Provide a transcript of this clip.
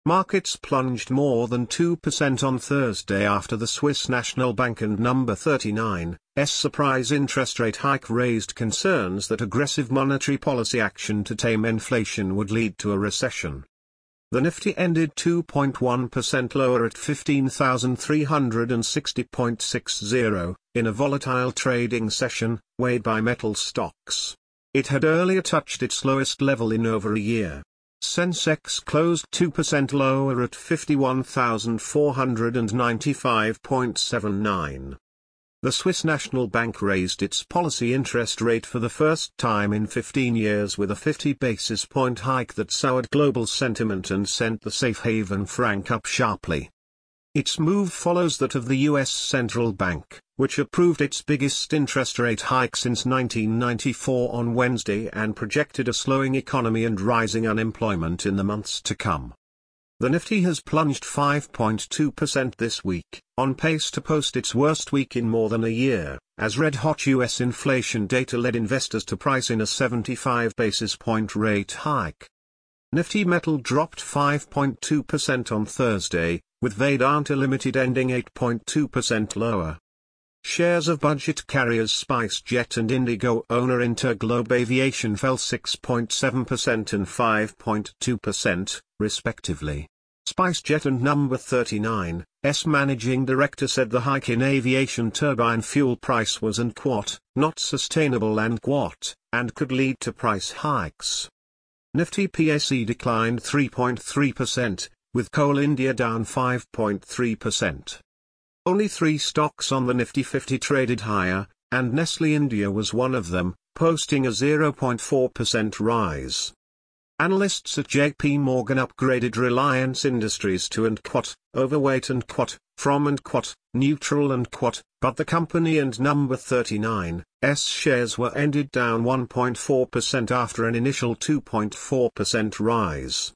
Markets plunged more than 2% on Thursday after the Swiss National Bank and number 39's surprise interest rate hike raised concerns that aggressive monetary policy action to tame inflation would lead to a recession. The Nifty ended 2.1% lower at 15,360.60, in a volatile trading session, weighed by metal stocks. It had earlier touched its lowest level in over a year. Sensex closed 2% lower at 51,495.79. The Swiss National Bank raised its policy interest rate for the first time in 15 years with a 50 basis point hike that soured global sentiment and sent the safe haven franc up sharply. Its move follows that of the U.S. Central Bank, which approved its biggest interest rate hike since 1994 on Wednesday and projected a slowing economy and rising unemployment in the months to come. The Nifty has plunged 5.2% this week, on pace to post its worst week in more than a year, as red-hot U.S. inflation data led investors to price in a 75 basis point rate hike. Nifty Metal dropped 5.2% on Thursday, with Vedanta Limited ending 8.2% lower. Shares of budget carriers SpiceJet and Indigo owner Interglobe Aviation fell 6.7% and 5.2%, respectively. SpiceJet and number 39's managing director said the hike in aviation turbine fuel price was not sustainable and could lead to price hikes. Nifty PAC declined 3.3%, with Coal India down 5.3%. Only 3 stocks on the Nifty 50 traded higher, and Nestlé India was one of them, posting a 0.4% rise. Analysts at JP Morgan upgraded Reliance Industries to overweight from neutral but the company and number 39's shares were ended down 1.4% after an initial 2.4% rise.